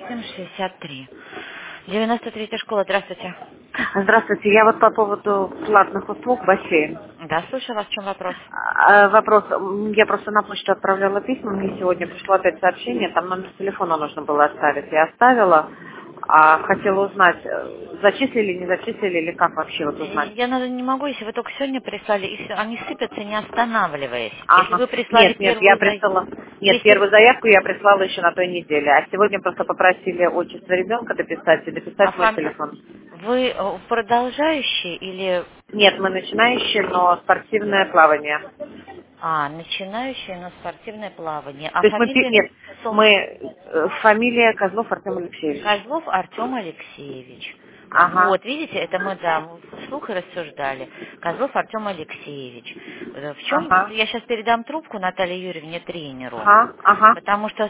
863. 93-я школа, здравствуйте. Здравствуйте, я вот по поводу платных услуг бассейн. Да, слушаю вас, в чем вопрос? Вопрос, я просто на почту отправляла письма, мне сегодня пришло опять сообщение, там номер телефона нужно было оставить. Я оставила, хотела узнать, зачислили, не зачислили, или как вообще вот узнать. Не могу, если вы только сегодня прислали, и всё, они сыпятся, не останавливаясь. Если Ага. вы прислали Нет, я первую прислала. Нет, если первую заявку я прислала еще на той неделе, а сегодня просто попросили отчество ребенка дописать и а дописать мой телефон. вы продолжающий или Нет, мы начинающие, но спортивное плавание. начинающий, но спортивное плавание? А То есть фамилия нет, фамилия Козлов Артем Алексеевич. Козлов Артем Алексеевич. Ага, Вот, видите, это мы, да, вслух и рассуждали. Козлов Артем Алексеевец. В чем, ага, я сейчас передам трубку Наталье Юрьевне, тренеру, ага, ага. потому что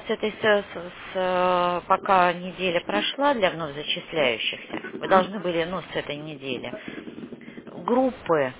пока неделя прошла для вновь зачисляющихся, вы должны были, с этой недели, группы,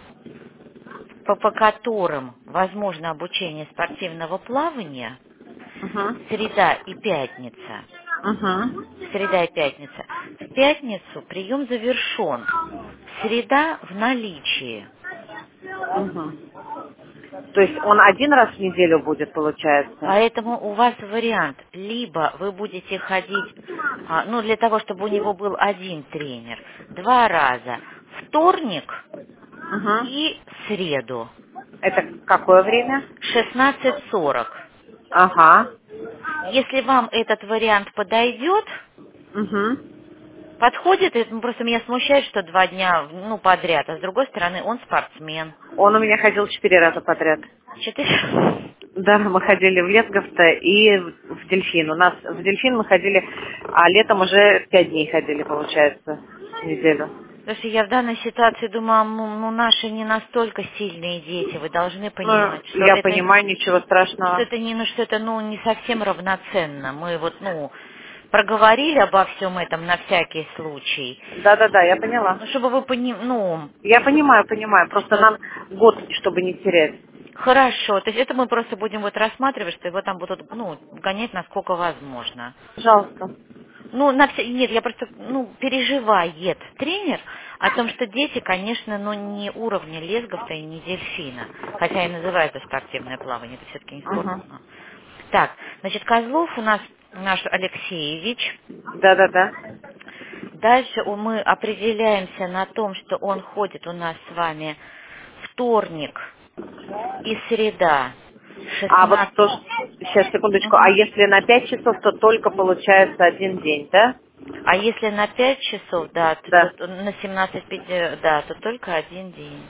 по которым возможно обучение спортивного плавания, Угу, среда и пятница, угу, среда и пятница. В пятницу прием завершен. Среда в наличии. угу. То есть он один раз в неделю будет, получается? Поэтому у вас вариант. Либо вы будете ходить, для того, чтобы у него был один тренер, 2 раза. Вторник Угу. и среду. Это какое время? 16:40. Ага. Если вам этот вариант подойдет, Угу. подходит, просто меня смущает, что 2 дня, подряд, а с другой стороны, он спортсмен. Он у меня ходил 4 раза подряд. 4. Да, мы ходили в Лесговто и в Дельфин. У нас в Дельфин мы ходили, а летом уже 5 дней ходили, получается, в неделю. Потому что я в данной ситуации думаю, наши не настолько сильные дети, вы должны Ну, понимать, что я это, понимаю, ничего что страшного. это не, что это, не совсем равноценно. Мы проговорили обо всем этом на всякий случай. Да-да-да, я поняла. Чтобы вы Я понимаю, Просто что нам год, чтобы не терять. хорошо. То есть это мы просто будем рассматривать, что его там будут, гонять насколько возможно. Пожалуйста. Нет, я просто, переживает тренер о том, что дети, конечно, не уровня Лесговта и не Дельфина, хотя и называется спортивное плавание, это все-таки не спорт. Угу. Так, значит, Козлов у нас наш Алексеевич. Да-да-да. Дальше мы определяемся на том, что он ходит у нас с вами вторник и среда, А вот 16. тоже, сейчас, секундочку, а Мгм. если на 5 часов, то только получается один день, да? А если на 5 часов, да, Да. то на 17:05, да, то только один день.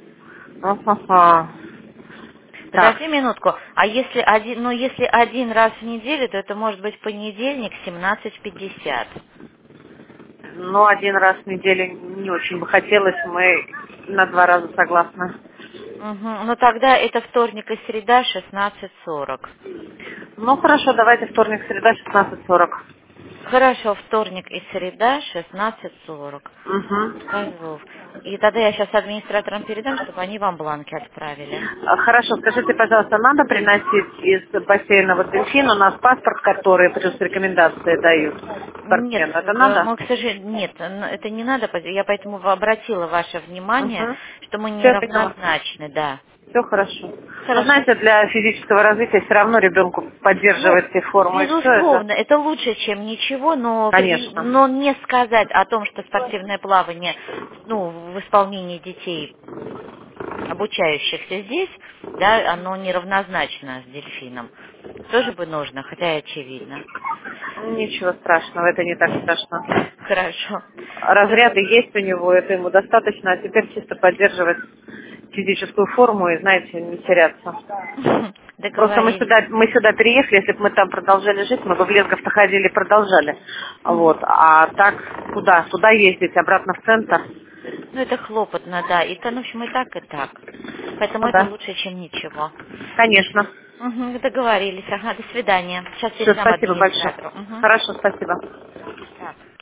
Ага. Так, Подожди минутку. А если один раз в неделю, то это может быть понедельник 17:50. ну, один раз в неделю не очень бы хотелось, мы на 2 раза согласны. Угу. Ну тогда это вторник и среда 16:40. Ну, хорошо, давайте вторник, среда, 16:40. Хорошо, вторник и среда 16:40. Угу. Козлов. И тогда я сейчас администраторам передам, чтобы они вам бланки отправили. Хорошо, скажите, пожалуйста, надо приносить из бассейна вот дельфин, у нас паспорт, который плюс рекомендации дают Нет, спортсмену, это надо? мы, к сожалению, нет, это не надо, я поэтому обратила ваше внимание, Угу. что мы Все, я поняла. неравнозначны, да. Все хорошо. Но Хорошо. знаете, для физического развития все равно ребенку поддерживать и форму, и все это, Безусловно, это лучше, чем ничего, конечно. но не сказать о том, что спортивное плавание, в исполнении детей, обучающихся здесь, да, оно неравнозначно с дельфином. Тоже бы нужно, хотя и очевидно. Ничего страшного, это не так страшно. Хорошо. Разряды есть у него, это ему достаточно, а теперь чисто поддерживать физическую форму и, знаете, не теряться. Просто Договорились. мы сюда переехали, если бы мы там продолжали жить, мы бы в Лесговто ходили и продолжали. Вот. А так, куда? Туда ездить, обратно в центр? Это хлопотно, да. В общем, и так, и так. Поэтому Ну это да, лучше, чем ничего. конечно. Договорились. Ага, до свидания. Сейчас Все, передам спасибо большое. администратору. Хорошо, спасибо. Так.